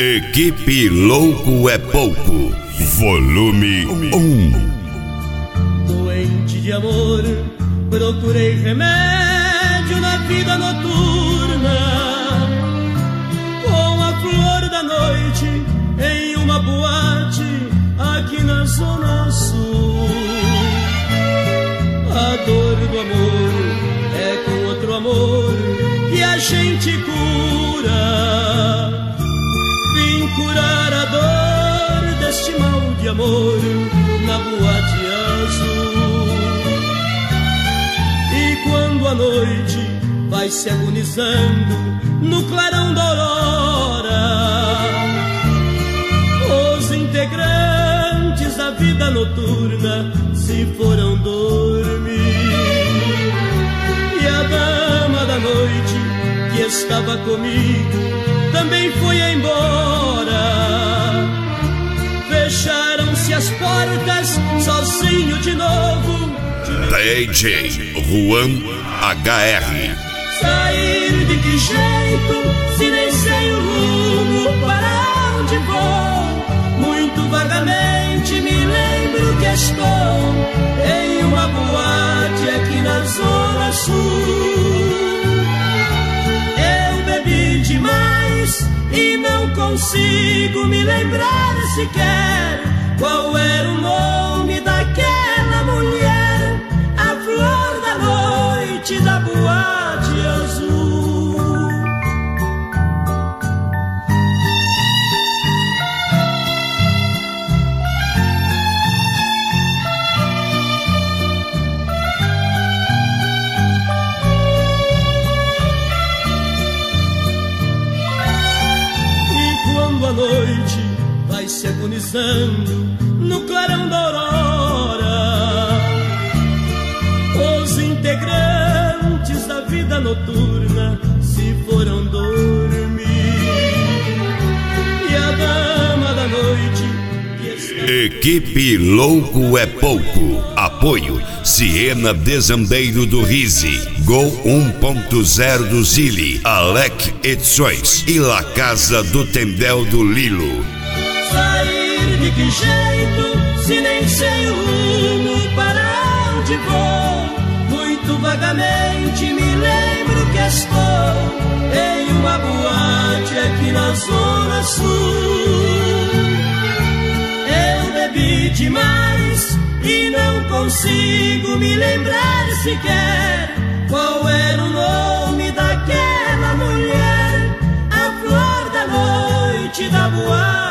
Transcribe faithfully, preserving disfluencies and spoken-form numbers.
Equipe Louco é Pouco, volume um. Doente de amor, procurei remédio na vida noturna, com a flor da noite em uma boate aqui na Zona Sul. A dor do amor é com outro amor que a gente cura. Vim curar a dor deste mal de amor na boate azul. E quando a noite vai se agonizando no clarão da aurora, os integrantes da vida noturna se foram dormir. E a dama da noite que estava comigo também foi embora. Fecharam-se as portas, sozinho de novo. D J Juan H R. Sair de que jeito, se nem sei o rumo, para onde vou? Muito vagamente me lembro que estou em uma boate aqui na Zona Sul. Eu bebi demais e não consigo me lembrar sequer qual era o nome daquela mulher, a flor da noite da boate azul. E quando a noite vai se agonizando no clarão da aurora, os integrantes da vida noturna se foram dormir. E a dama da noite que Equipe Louco é Pouco. Apoio Siena Desandeiro do Rise, Gol um ponto zero do Zili, Alec Edições e La Casa do Tendel do Lilo. Sair de que jeito, se nem sei o rumo, para onde vou? Muito vagamente me lembro que estou em uma boate aqui na Zona Sul. Eu bebi demais e não consigo me lembrar sequer qual era o nome daquela mulher, a flor da noite da boate